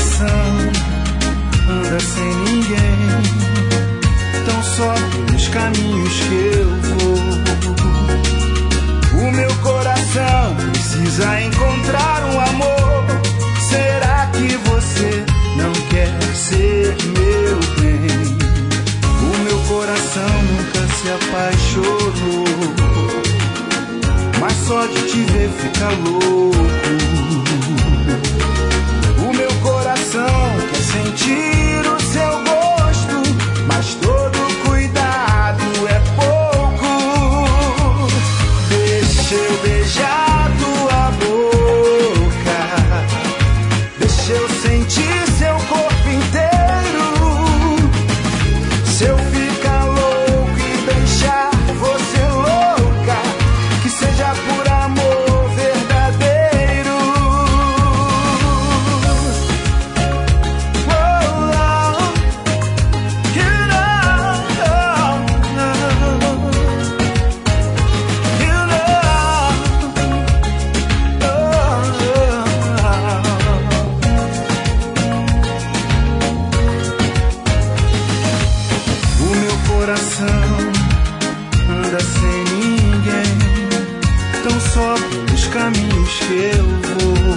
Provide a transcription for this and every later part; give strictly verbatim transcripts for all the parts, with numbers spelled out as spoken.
coração anda sem ninguém, tão só pelos caminhos que eu vou. O meu coração precisa encontrar um amor. Será que você não quer ser meu bem? O meu coração nunca se apaixonou, mas só de te ver fica louco. O meu coração quer sentir o seu gosto, mas todo cuidado é pouco. Deixa eu beijar tua boca, deixa eu sentir seu corpo inteiro. Se eu ficar louco e deixar você louca, que seja por amor verdadeiro. Oh, oh, you know, you know, oh. O meu coração anda sem ninguém, tão só pelos caminhos que eu vou.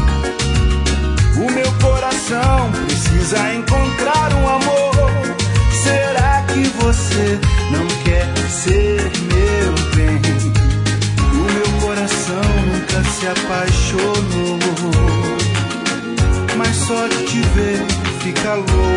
O meu coração precisa encontrar um amor. Será que você não quer ser meu bem? O meu coração nunca se apaixonou, mas só de te ver fica louco.